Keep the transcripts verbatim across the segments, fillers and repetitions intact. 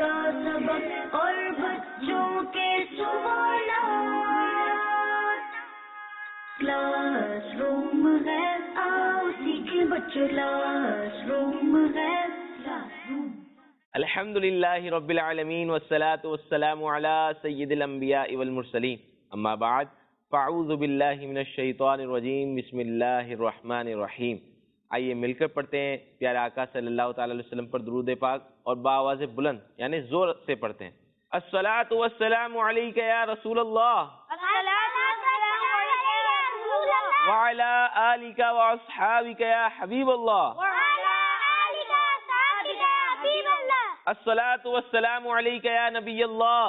کا سبق اور بچوں کے سوالات، کلاس روم ہے آؤ سیکھیں بچوں، کلاس روم ہے کلاس روم۔ الحمدللہ رب العالمین والصلاة والسلام علی سید الانبیاء والمرسلین، اما بعد فاعوذ باللہ من الشیطان الرجیم، بسم اللہ الرحمن الرحیم۔ آئیے مل کر پڑھتے ہیں پیارے آقا صلی اللہ تعالی علیہ وسلم پر درود پاک اور بآواز بلند یعنی زور سے پڑھتے ہیں۔ الصلاۃ والسلام علیک یا رسول اللہ وعلی آلک واصحابک یا حبیب اللہ، الصلاۃ والسلام علیک یا نبی اللہ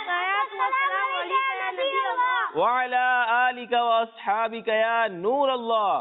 وعلی آلک واصحابک یا نور اللہ۔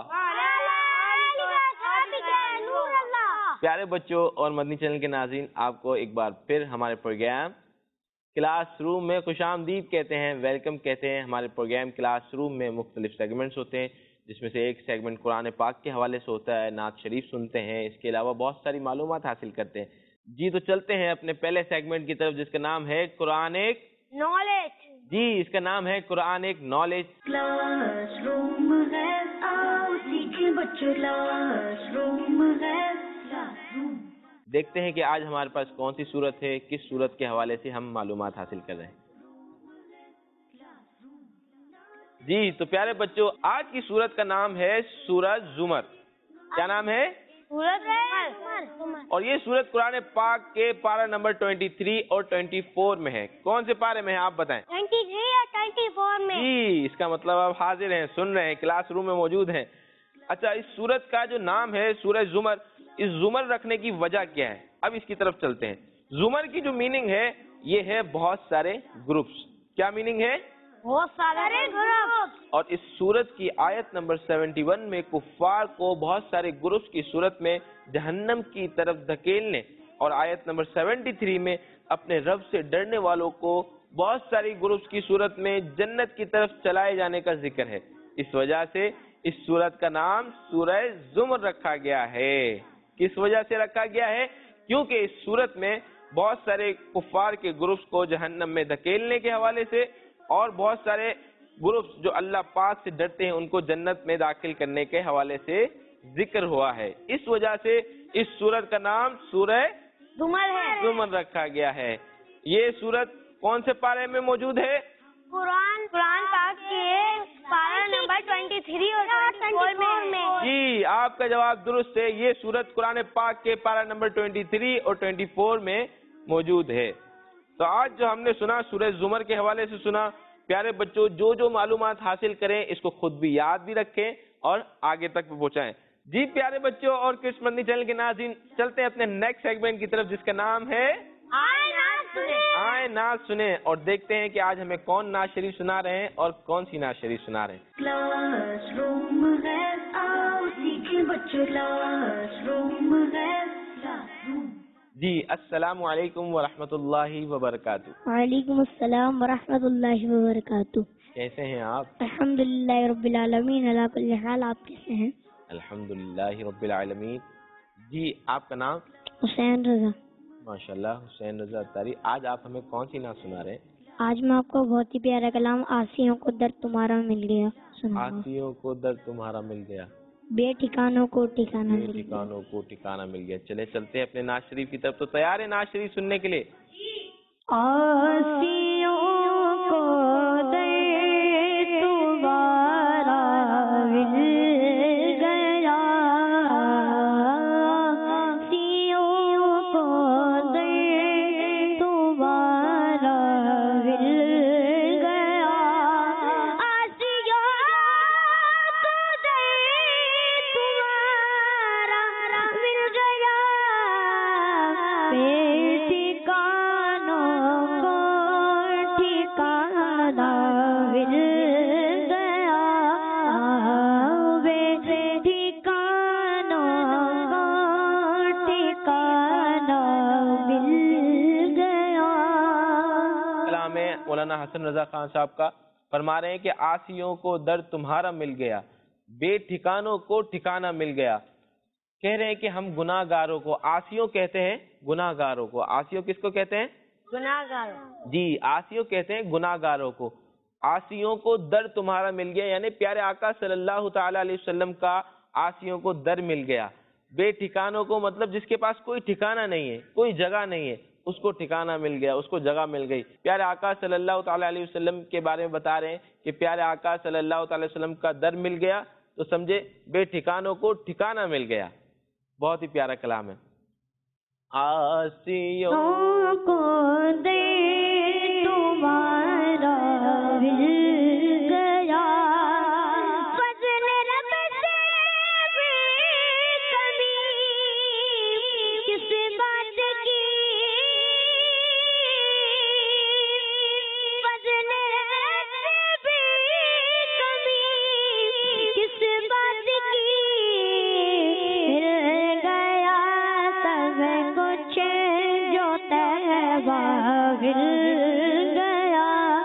پیارے بچوں اور مدنی چینل کے ناظرین، آپ کو ایک بار پھر ہمارے پروگرام کلاس روم میں خوش آمدید کہتے ہیں، ویلکم کہتے ہیں۔ ہمارے پروگرام کلاس روم میں مختلف سیگمنٹس ہوتے ہیں، جس میں سے ایک سیگمنٹ قرآن پاک کے حوالے سے ہوتا ہے، نعت شریف سنتے ہیں، اس کے علاوہ بہت ساری معلومات حاصل کرتے ہیں۔ جی تو چلتے ہیں اپنے پہلے سیگمنٹ کی طرف، جس کا نام ہے قرآن ایک نالج۔ جی اس کا نام ہے قرآن ایک نالج۔ کلاس روم ہے آؤ سیکھیں بچوں، کلاس روم ہے کلاس روم۔ دیکھتے ہیں کہ آج ہمارے پاس کون سی صورت ہے، کس صورت کے حوالے سے ہم معلومات حاصل کر رہے ہیں۔ جی تو پیارے بچوں، آج کی صورت کا نام ہے سورہ زمر۔ کیا نام ہے؟ اور یہ صورت قرآن پاک کے پارہ نمبر تیئیس اور چوبیس میں ہے۔ کون سے پارے میں ہے آپ بتائیں؟ تیئیس اور چوبیس میں۔ جی اس کا مطلب آپ حاضر ہیں، سن رہے ہیں، کلاس روم میں موجود ہیں۔ اچھا، اس صورت کا جو نام ہے سورہ زمر، اس زمر رکھنے کی وجہ کیا ہے؟ اب اس کی طرف چلتے ہیں۔ زمر کی جو میننگ ہے یہ ہے بہت سارے گروپس۔ کیا میننگ ہے؟ بہت سارے گروپ۔ اور اس سورت کی آیت نمبر اکہتر میں کفار کو بہت سارے گروپس کی صورت میں جہنم کی طرف دھکیلنے، اور آیت نمبر تہتر میں اپنے رب سے ڈرنے والوں کو بہت ساری گروپس کی صورت میں جنت کی طرف چلائے جانے کا ذکر ہے۔ اس وجہ سے اس سورت کا نام سورہ زمر رکھا گیا ہے۔ کس وجہ سے رکھا گیا ہے؟ کیونکہ اس سورت میں بہت سارے کفار کے گروپس کو جہنم میں دھکیلنے کے حوالے سے اور بہت سارے گروپس جو اللہ پاک سے ڈرتے ہیں ان کو جنت میں داخل کرنے کے حوالے سے ذکر ہوا ہے۔ اس وجہ سے اس سورت کا نام سورہ زمر ہے۔ زمر رکھا گیا ہے۔ یہ سورت کون سے پارے میں موجود ہے؟ قرآن قرآن پاک کے پارہ نمبر تیئیس اور چوبیس میں۔ جی آپ کا جواب درست ہے، یہ سورت قرآن پاک کے پارہ نمبر تیئیس اور چوبیس میں موجود ہے۔ تو آج جو ہم نے سنا سورہ زمر کے حوالے سے سنا، پیارے بچوں جو جو معلومات حاصل کریں اس کو خود بھی یاد بھی رکھیں اور آگے تک پہنچائیں۔ جی پیارے بچوں اور کرس مدنی چینل کے ناظرین، چلتے ہیں اپنے نیکسٹ سیگمنٹ کی طرف، جس کا نام ہے آئے نعت سنیں، اور دیکھتے ہیں کہ آج ہمیں کون نعت شریف سنا رہے ہیں اور کون سی نعت شریف سنا رہے ہیں۔ کلاس روم ہے آؤ سیکھیں بچوں، کلاس روم ہے کلاس روم۔ جی السلام علیکم ورحمۃ اللہ وبرکاتہ۔ وعلیکم السلام ورحمۃ اللہ وبرکاتہ۔ کیسے ہیں آپ؟ الحمدللہ رب العالمین، علی کل حال۔ آپ کیسے ہیں؟ الحمدللہ رب العالمین۔ جی آپ کا نام؟ حسین رضا۔ ماشاءاللہ حسین رضا اتاری۔ آج آپ ہمیں کون سی نعت سنا رہے ہیں؟ آج میں آپ کو بہت ہی پیارا کلام آسیوں کو درد تمہارا مل گیا سناؤں گا۔ آسیوں کو درد تمہارا مل گیا، بے ٹھکانوں کو ٹھکانہ بے مل گیا۔ ٹھکانوں کو ٹھکانہ مل گیا۔ چلے چلتے ہیں اپنے نعت شریف کی طرف۔ تو تیار ہے نعت شریف سننے کے لیے؟ آسیوں کو درد تمہارا مل گیا، آسیوں کو درد تمہارا مل گیا، آسیوں کو درد تمہارا مل گیا، بے ٹھکانوں کو ٹھکانہ مل گیا، بے ٹھکانوں کو ٹھکانہ مل گیا۔ کلام ہے مولانا حسن رضا خان صاحب کا، فرما رہے ہیں کہ آسیوں کو درد تمہارا مل گیا، بے ٹھکانوں کو ٹھکانہ مل گیا۔ کہہ رہے ہیں کہ ہم گناہ گاروں کو آسیوں کہتے ہیں، گناہ گاروں کو۔ آسیوں کس کو کہتے ہیں؟ गुनाहगारों। جی آسیوں کہتے ہیں گناہ گاروں کو. آسیوں کو در تمہارا مل گیا، یعنی پیارے آقا صلی اللہ تعالی علیہ وسلم کا آسیوں کو در مل گیا. بے ٹھکانوں کو مطلب جس کے پاس کوئی ٹھکانہ نہیں ہے، کوئی جگہ نہیں ہے، اس کو ٹھکانہ مل گیا، اس کو جگہ مل گئی. پیارے آقا صلی اللہ تعالی علیہ وسلم کے بارے میں بتا رہے ہیں کہ پیارے آقا صلی اللہ تعالی علیہ وسلم کا در مل گیا، تو سمجھے بے ٹھکانوں کو ٹھکانہ مل گیا. بہت ہی پیارا کلام ہے. آسیوں کو دے تمہارا مل گیا، فضل رب سے بھی کمی کس بات کی، فضل رب سے بھی کمی کس بات کی، مل گیا سب کچھ جو طیبہ مل گیا،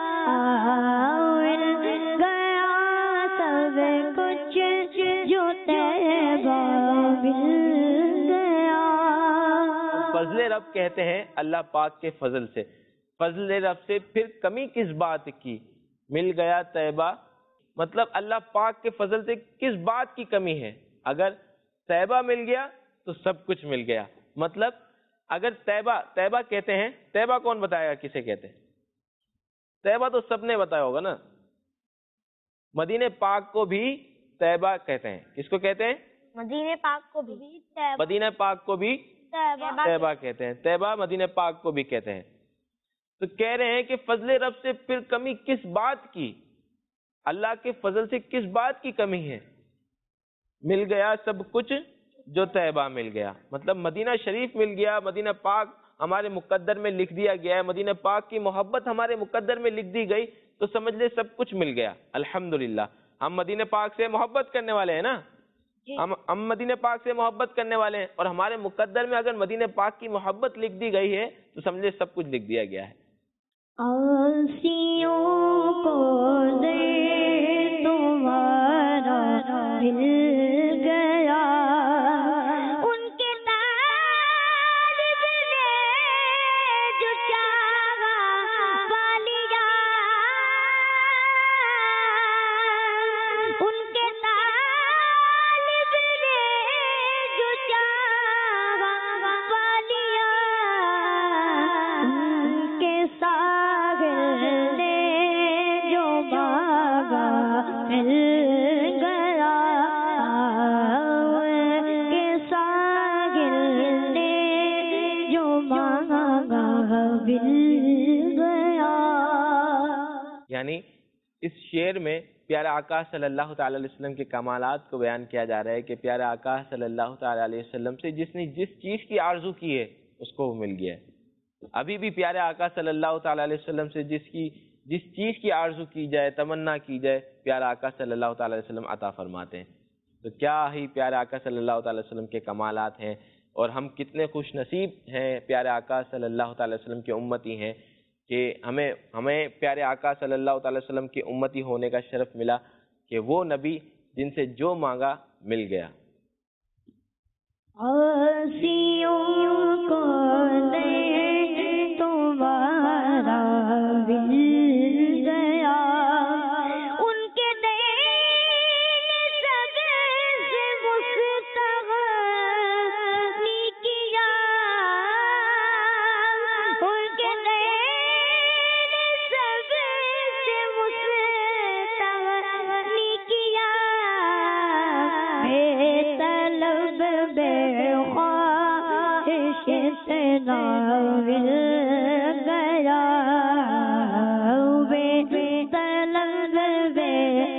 مل گیا سب کچھ جو طیبہ مل گیا. فضل رب کہتے ہیں اللہ پاک کے فضل سے. فضل رب سے پھر کمی کس بات کی، مل گیا طیبہ، مطلب اللہ پاک کے فضل سے کس بات کی کمی ہے. اگر طیبہ مل گیا تو سب کچھ مل گیا. مطلب اگر طیبہ طیبہ کہتے ہیں، طیبہ کون بتائے گا کسے کہتے ہیں؟ طیبہ تو سب نے بتایا ہوگا نا. مدینہ پاک کو بھی طیبہ کہتے ہیں. کس کو کہتے ہیں؟ مدینہ پاک کو بھی مدینہ پاک کو بھی طیبہ کہتے ہیں. طیبہ مدینہ پاک کو بھی کہتے ہیں. تو کہہ رہے ہیں کہ فضل رب سے پھر کمی کس بات کی، اللہ کے فضل سے کس بات کی کمی ہے. مل گیا سب کچھ جو طیبہ مل گیا، مطلب مدینہ شریف مل گیا، مدینہ پاک ہمارے مقدر میں لکھ دیا گیا ہے، مدینہ پاک کی محبت ہمارے مقدر میں لکھ دی گئی، تو سمجھ لے سب کچھ مل گیا. الحمدللہ ہم مدینہ پاک سے محبت کرنے والے ہیں نا، ہم ہم مدینہ پاک سے محبت کرنے والے ہیں، اور ہمارے مقدر میں اگر مدینہ پاک کی محبت لکھ دی گئی ہے تو سمجھ لے سب کچھ لکھ دیا گیا ہے. آسیوں کو دے تمہارا مل گیا، ان کے طالب نے جو چاہا پا لیا، ان کے طالب نے جو چاہا پا لیا، ان کے ساحل نے جو مانگا مل گیا، ان کے ساحل نے جو مانگا مل گیا. یعنی اس شعر میں پیارے آقا صلی اللہ تعالی علیہ وسلم کے کمالات کو بیان کیا جا رہا ہے کہ پیارے آقا صلی اللہ تعالی علیہ وسلم سے جس نے جس چیز کی آرزو کی ہے اس کو وہ مل گیا ہے. ابھی بھی پیارے آقا صلی اللہ تعالی علیہ وسلم سے جس کی جس چیز کی آرزو کی جائے، تمنا کی جائے، پیارے آقا صلی اللہ تعالی علیہ وسلم عطا فرماتے ہیں. تو کیا ہی پیارے آقا صلی اللہ تعالی علیہ وسلم کے کمالات ہیں، اور ہم کتنے خوش نصیب ہیں پیارے آقا صلی اللہ تعالی علیہ وسلم کے امتی ہیں کہ ہمیں ہمیں پیارے آقا صلی اللہ تعالی وسلم کے امتی ہونے کا شرف ملا کہ وہ نبی جن سے جو مانگا مل گیا. آسیوں کو دے تمہارا مل گیا، ان کے دین سب سے مستغنی کیا، ان کے دین سب سے مستغنی کیا، بے طلب بے خواہش اتنا مل گیا، بے طلب بے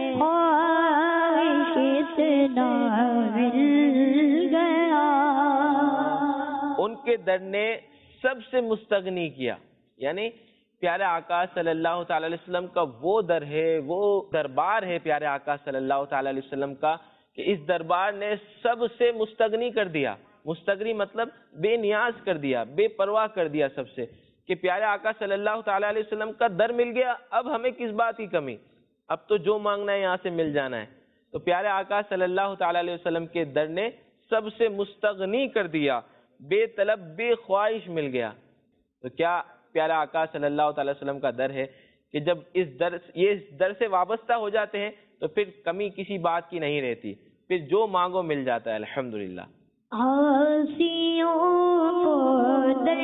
خواہش اتنا مل گیا. ان کے در نے سب سے مستغنی کیا، یعنی پیارے آقا صلی اللہ تعالی علیہ وسلم کا وہ در ہے، وہ دربار ہے پیارے آقا صلی اللہ تعالی علیہ وسلم کا کہ اس دربار نے سب سے مستغنی کر دیا. مستغنی مطلب بے نیاز کر دیا، بے پرواہ کر دیا سب سے، کہ پیارے آقا صلی اللہ تعالی علیہ وسلم کا در مل گیا، اب ہمیں کس بات کی کمی، اب تو جو مانگنا ہے یہاں سے مل جانا ہے. تو پیارے آقا صلی اللہ تعالی علیہ وسلم کے در نے سب سے مستغنی کر دیا، بے طلب بے خواہش مل گیا. تو کیا پیارا آقا صلی اللہ تعالی وسلم کا در ہے کہ جب اس در یہ اس در سے وابستہ ہو جاتے ہیں تو پھر کمی کسی بات کی نہیں رہتی، پھر جو مانگو مل جاتا ہے الحمدللہ۔ آسیوں کو در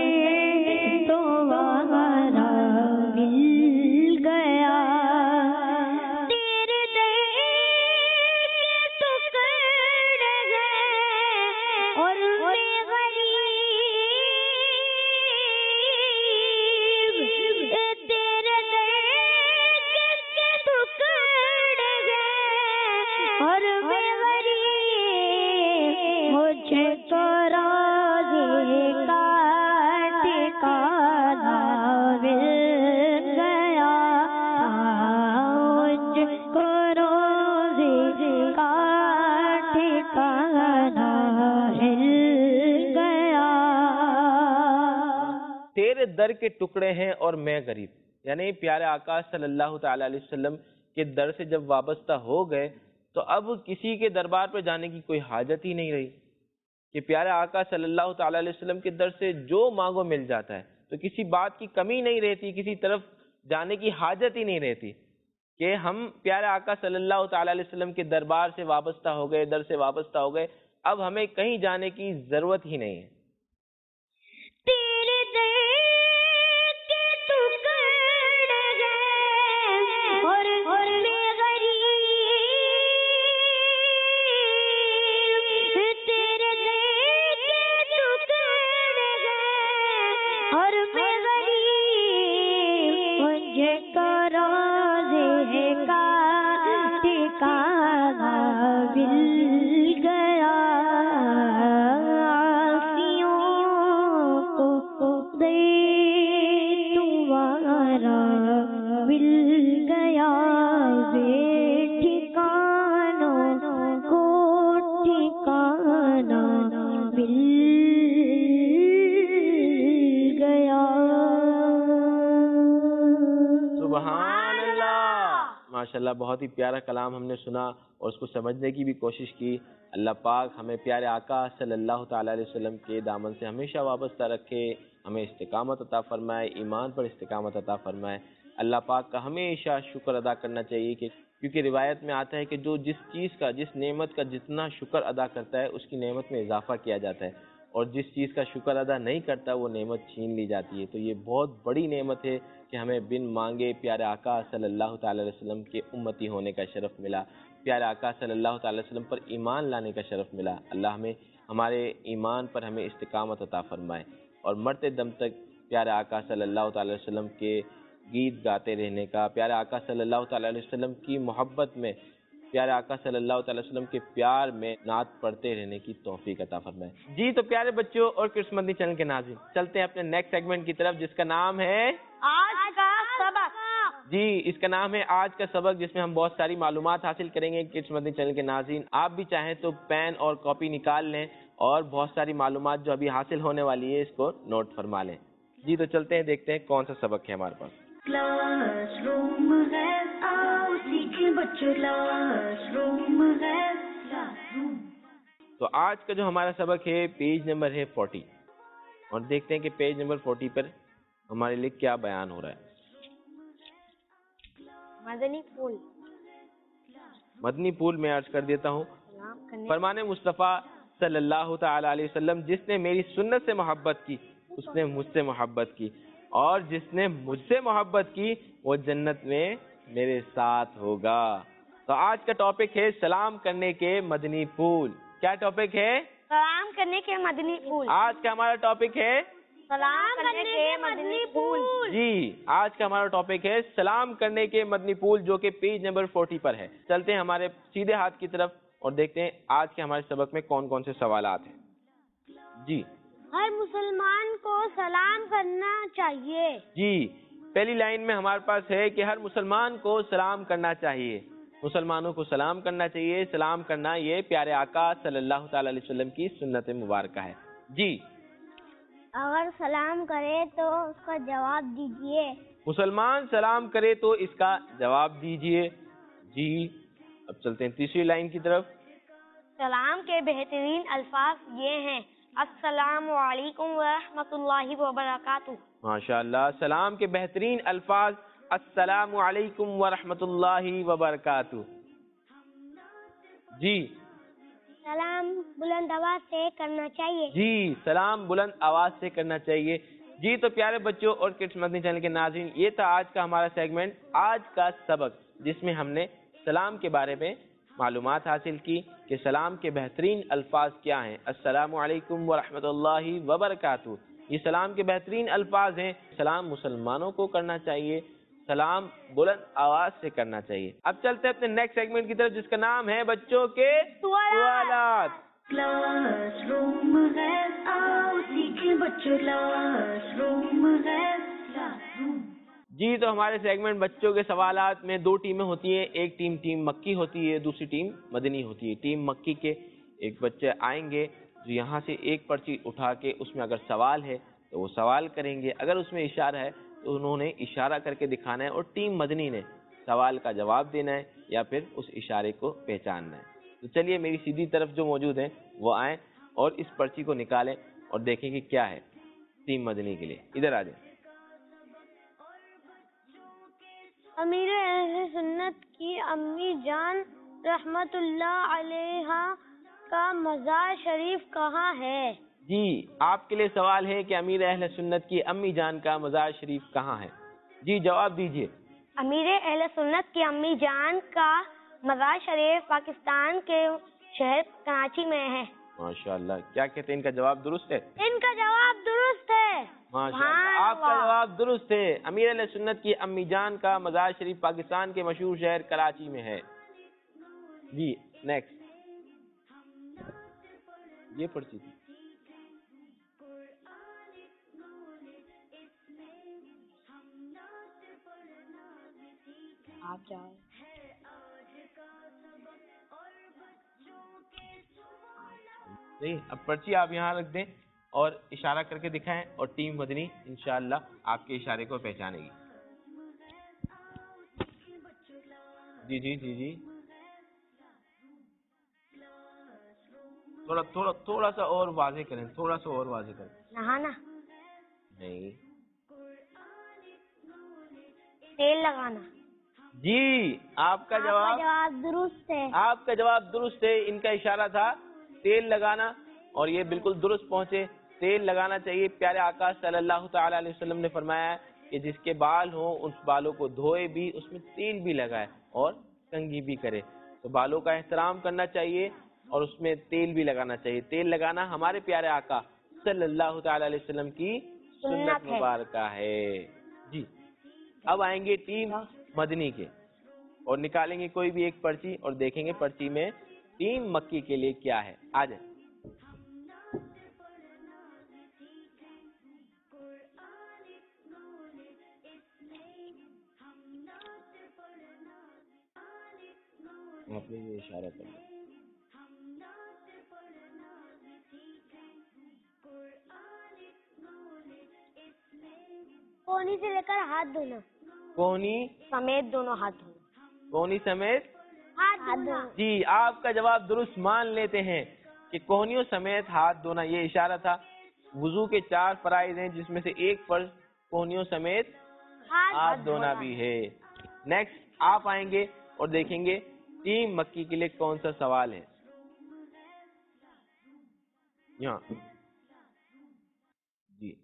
تمہارا مل گیا، تیرے در کے ٹکڑے گئے اور میں غریب، تیرے در کے ٹکڑے گئے اور میں غریب، مجھے تو روزے کا ٹھکانہ مل گیا، مجھ کو روزے کا ٹھکانہ مل گیا۔ تیرے در کے ٹکڑے ہیں اور میں غریب، یعنی پیارے آقا صلی اللہ تعالی علیہ وسلم کے در سے جب وابستہ ہو گئے تو اب کسی کے دربار پہ جانے کی کوئی حاجت ہی نہیں رہی کہ پیارے آقا صلی اللہ تعالی علیہ وسلم کے در سے جو مانگو مل جاتا ہے، تو کسی بات کی کمی نہیں رہتی، کسی طرف جانے کی حاجت ہی نہیں رہتی کہ ہم پیارے آقا صلی اللہ تعالی علیہ وسلم کے دربار سے وابستہ ہو گئے، در سے وابستہ ہو گئے، اب ہمیں کہیں جانے کی ضرورت ہی نہیں ہے۔ تیرے در کے ٹکڑے گئے اور میں غریب، تیرے در کے ٹکڑے گئے اور میں غریب، مجھے تو روزے کا ٹھکانہ مل گیا، آسیوں کو در تمہارا مل گیا، بے ٹھکانوں کو ٹھکانہ مل گیا۔ سبحان اللہ، ماشاءاللہ، بہت ہی پیارا کلام ہم نے سنا اور اس کو سمجھنے کی بھی کوشش کی۔ اللہ پاک ہمیں پیارے آقا صلی اللہ تعالی علیہ وسلم کے دامن سے ہمیشہ وابستہ رکھے، ہمیں استقامت عطا فرمائے، ایمان پر استقامت عطا فرمائے۔ اللہ پاک کا ہمیشہ شکر ادا کرنا چاہیے کہ کیونکہ روایت میں آتا ہے کہ جو جس چیز کا، جس نعمت کا جتنا شکر ادا کرتا ہے اس کی نعمت میں اضافہ کیا جاتا ہے، اور جس چیز کا شکر ادا نہیں کرتا وہ نعمت چھین لی جاتی ہے۔ تو یہ بہت بڑی نعمت ہے کہ ہمیں بن مانگے پیارے آقا صلی اللہ تعالی علیہ وسلم کے امتی ہونے کا شرف ملا، پیارے آقا صلی اللہ تعالی علیہ وسلم پر ایمان لانے کا شرف ملا۔ اللہ ہمیں ہمارے ایمان پر ہمیں استقامت عطا فرمائے اور مرتے دم تک پیارے آقا صلی اللہ تعالی علیہ وسلم کے گیت گاتے رہنے کا، پیارے آقا صلی اللہ تعالی علیہ وسلم کی محبت میں، پیارے آقا صلی اللہ تعالی وسلم کے پیار میں نعت پڑھتے رہنے کی توفیق عطا فرمائے۔ جی تو پیارے بچوں اور کرس مدنی چینل کے ناظرین، چلتے ہیں اپنے نیکسٹ سیگمنٹ کی طرف جس کا نام ہے آج کا سبق۔ جی اس کا نام ہے آج کا سبق، جس میں ہم بہت ساری معلومات حاصل کریں گے۔ کرس مدنی چینل کے ناظرین، آپ بھی چاہیں تو پین اور کاپی نکال لیں اور بہت ساری معلومات جو ابھی حاصل ہونے والی ہے اس کو نوٹ فرما لیں۔ جی تو چلتے ہیں، دیکھتے ہیں کون سا سبق ہے ہمارے پاس۔ کلاس روم ہے، آؤ سیکھیں بچوں کلاس روم ہے، کلاس روم۔ تو آج کا جو ہمارا سبق ہے پیج نمبر ہے فورٹی، اور دیکھتے ہیں کہ پیج نمبر فورٹی پر ہمارے لیے کیا بیان ہو رہا ہے۔ مدنی پھول مدنی پھول میں عرض کر دیتا ہوں، فرمان مصطفیٰ صلی اللہ تعالی علیہ وسلم، جس نے میری سنت سے محبت کی اس نے مجھ سے محبت کی، اور جس نے مجھ سے محبت کی وہ جنت میں میرے ساتھ ہوگا۔ تو آج کا ٹاپک ہے سلام کرنے کے مدنی پھول۔ کیا ٹاپک ہے؟ سلام کرنے کے مدنی پھول۔ آج کا ہمارا ٹاپک ہے سلام کرنے کے مدنی پھول۔ جی آج کا ہمارا ٹاپک ہے سلام کرنے کے مدنی پھول، جو کہ پیج نمبر فورٹی پر ہے۔ چلتے ہیں ہمارے سیدھے ہاتھ کی طرف اور دیکھتے ہیں آج کے ہمارے سبق میں کون کون سے سوالات ہیں۔ جی ہر مسلمان کو سلام کرنا چاہیے۔ جی پہلی لائن میں ہمارے پاس ہے کہ ہر مسلمان کو سلام کرنا چاہیے، مسلمانوں کو سلام کرنا چاہیے۔ سلام کرنا یہ پیارے آقا صلی اللہ تعالی علیہ وسلم کی سنت مبارکہ ہے۔ جی اگر سلام کرے تو اس کا جواب دیجیے۔ مسلمان سلام کرے تو اس کا جواب دیجیے۔ جی اب چلتے ہیں تیسری لائن کی طرف۔ سلام کے بہترین الفاظ یہ ہیں، السلام علیکم ورحمۃ اللہ وبرکاتہ. ماشاء اللہ. سلام کے بہترین الفاظ السلام علیکم ورحمۃ اللہ وبرکاتہ. جی سلام بلند آواز سے کرنا چاہیے. جی سلام بلند آواز سے کرنا چاہیے. جی تو پیارے بچوں اور کڈس مدنی چینل کے ناظرین، یہ تھا آج کا ہمارا سیگمنٹ، آج کا سبق، جس میں ہم نے سلام کے بارے میں معلومات حاصل کی کہ سلام کے بہترین الفاظ کیا ہیں. السلام علیکم ورحمۃ اللہ وبرکاتہ، یہ سلام کے بہترین الفاظ ہیں. سلام مسلمانوں کو کرنا چاہیے، سلام بلند آواز سے کرنا چاہیے. اب چلتے ہیں اپنے نیکسٹ سیگمنٹ کی طرف، جس کا نام ہے بچوں کے سوالات. کلاس روم ہے، آؤ سیکھیں بچوں کلاس روم ہے. Class room. جی تو ہمارے سیگمنٹ بچوں کے سوالات میں دو ٹیمیں ہوتی ہیں، ایک ٹیم ٹیم مکی ہوتی ہے، دوسری ٹیم مدنی ہوتی ہے. ٹیم مکی کے ایک بچے آئیں گے جو یہاں سے ایک پرچی اٹھا کے اس میں اگر سوال ہے تو وہ سوال کریں گے، اگر اس میں اشارہ ہے تو انہوں نے اشارہ کر کے دکھانا ہے، اور ٹیم مدنی نے سوال کا جواب دینا ہے یا پھر اس اشارے کو پہچاننا ہے. تو چلیے میری سیدھی طرف جو موجود ہیں وہ آئیں اور اس پرچی کو نکالیں اور دیکھیں کہ کیا ہے ٹیم مدنی کے لیے. ادھر آ جائیں. امیر اہل سنت کی امی جان رحمت اللہ علیہ کا مزار شریف کہاں ہے؟ جی آپ کے لیے سوال ہے کہ امیر اہل سنت کی امی جان کا مزار شریف کہاں ہے. جی جواب دیجئے. امیر اہل سنت کی امی جان کا مزار شریف پاکستان کے شہر کراچی میں ہے. ماشاء اللہ. کیا کہتے ہیں ان کا جواب درست ہے؟ ان کا جواب درست ہے. ماشاء اللہ آپ کا جواب درست ہے. امیر اہل سنت کی امی جان کا مزار شریف پاکستان کے مشہور شہر کراچی میں ہے. جی نیکسٹ. یہ پرچی تھی. آپ جاؤ. نہیں اب پرچی آپ یہاں رکھ دیں اور اشارہ کر کے دکھائیں اور ٹیم مدنی انشاءاللہ آپ کے اشارے کو پہچانے گی. جی جی جی جی تھوڑا تھوڑا تھوڑا سا اور واضح کریں، تھوڑا سا اور واضح کریں. نہانا. نہیں. تیل لگانا. جی آپ کا جواب جواب درست ہے. آپ کا جواب درست ہے. ان کا اشارہ تھا تیل لگانا اور یہ بالکل درست پہنچے. تیل لگانا چاہیے. پیارے آقا صلی اللہ تعالی علیہ وسلم نے فرمایا کہ جس کے بال ہوں اس بالوں کو دھوئے بھی، اس میں تیل بھی لگائے اور کنگھی بھی کرے. تو بالوں کا احترام کرنا چاہیے اور اس میں تیل بھی لگانا چاہیے. تیل لگانا ہمارے پیارے آقا صلی اللہ تعالی علیہ وسلم کی سنت مبارکہ ہے. جی اب آئیں گے ٹیم مدنی کے اور نکالیں گے کوئی بھی ایک پرچی اور دیکھیں گے پرچی میں ٹیم مکی کے لیے کیا ہے. آ جائیں. آپ نے یہ اشارہ کر لیا. کونی سے لے کر ہاتھ دھونا. کونی سمیت دونوں ہاتھ دھونا. کونی سمیت ہاتھ دھونا. جی آپ کا جواب درست مان لیتے ہیں کہ کوہنیوں سمیت ہاتھ دھونا. یہ اشارہ تھا. وضو کے چار فرائض ہیں جس میں سے ایک فرض کوہنیوں سمیت ہاتھ دھونا بھی ہے. نیکسٹ آپ آئیں گے اور دیکھیں گے ٹیم مکی کے لیے کون سا سوال ہے. یہاں جی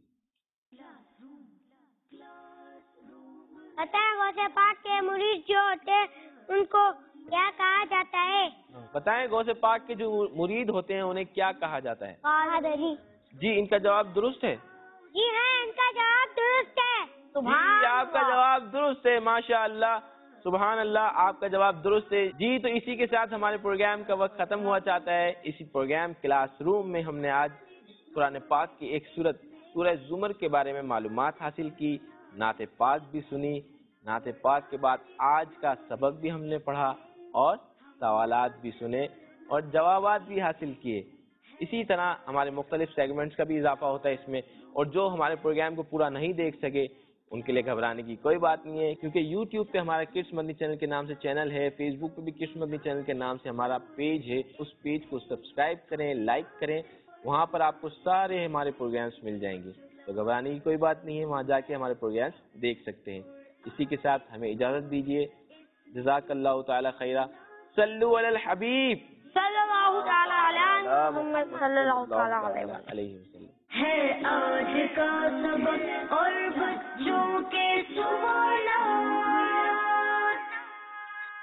بتائیں غوث پاک کے مرید جو ہوتے ہیں ان کو کیا کہا جاتا ہے؟ بتائیں غوث پاک کے جو مرید ہوتے ہیں انہیں کیا کہا جاتا ہے؟ قادری. جی ان کا جواب درست ہے. جی ہاں ان کا جواب درست ہے. جی آپ کا جواب درست ہے. ماشاء اللہ سبحان اللہ آپ کا جواب درست ہے. جی تو اسی کے ساتھ ہمارے پروگرام کا وقت ختم ہوا چاہتا ہے. اسی پروگرام کلاس روم میں ہم نے آج قرآن پاک کی ایک سورت سورہ زمر کے بارے میں معلومات حاصل کی، نعت پاک بھی سنی. نعت پاک کے بعد آج کا سبق بھی ہم نے پڑھا اور سوالات بھی سنے اور جوابات بھی حاصل کیے. اسی طرح ہمارے مختلف سیگمنٹس کا بھی اضافہ ہوتا ہے اس میں، اور جو ہمارے پروگرام کو پورا نہیں دیکھ سکے ان کے لیے گھبرانے کی کوئی بات نہیں ہے، کیونکہ یوٹیوب پہ ہمارا کڈس مدنی چینل کے نام سے چینل ہے، فیس بک پہ بھی کڈس مدنی چینل کے نام سے ہمارا پیج ہے. اس پیج کو سبسکرائب کریں، لائک کریں وہاں پر آپ کو سارے ہمارے پروگرامس مل جائیں گے، تو گھبرانے کی کوئی بات نہیں ہے، وہاں جا کے ہمارے پروگرامس دیکھ سکتے ہیں۔ اسی کے ساتھ ہمیں اجازت دیجیے، جزاک اللہ تعالی خیرہ، صلو علی الحبیب صلی اللہ تعالی علیہ محمد صلی اللہ تعالی علیہ وسلم۔ ہے آج کا سبق اور بچوں کے سوالات،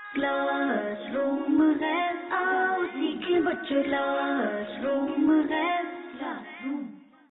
کلاس روم ہے، آؤ سیکھیں بچوں، کلاس روم ہے۔